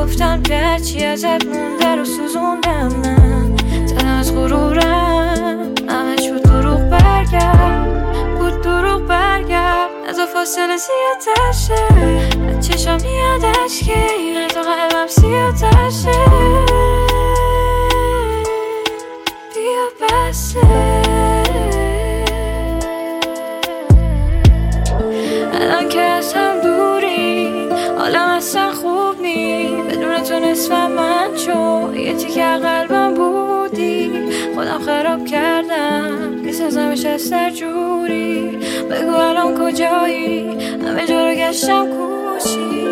گفتم که هرچی ازت مونده رو سوزوندم من، زدم از غرورم همش بود دروغ برگرد از فاصله زیادشه، از چشم میادش که اینه تو قلبم سیادشه، بیا بسه الان که از هم دوریم حالم اصلا خوب نی، بدون تو نصفم من چون یه تیکه قلبم بودی، خودم خراب کردم میسازمش از سر جوری، بگو الان کجایی همه جا رو گشتم کوشی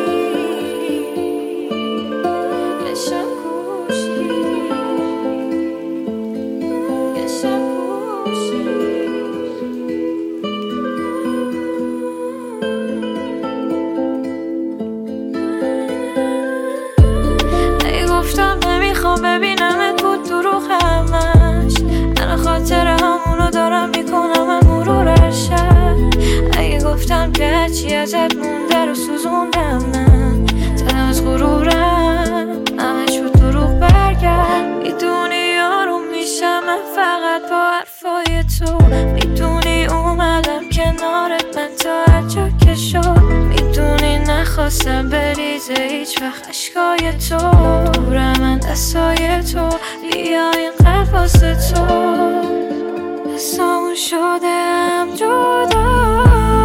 ببینمت بود دروغ همش، من خاطر همونو دارم میکنم مرورش، اگه گفتم که هرچی ازت مونده رو سوزوندم من، زدم از غرورم همش بود دروغ برگرد، میدونی یارو میشم من فقط با حرفای تو، میدونی اومدم کنارت من تا هر جا که شد، میدونی نخواستم بریزه هیچ وقت اشکای تو، دورم من دستای تو، بیا این قلب واسه تو، دستامون شده هم جدا،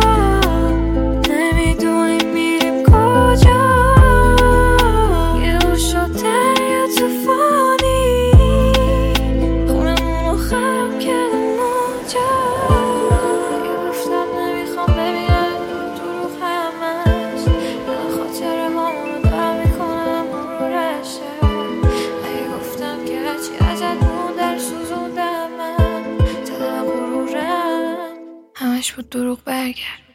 نمیدونیم میریم کجا، یه او شد دریا توفانی، خونمونو خراب کردم موجا، یه گفتم نمیخوام ببینم دروغ همش، یه خاطر همونو دارم میکنم مرورشه، اگه گفتم که هرچی ازت مونده رو سوزوندم من، زدم غرورم همش بود دروغ برگرد.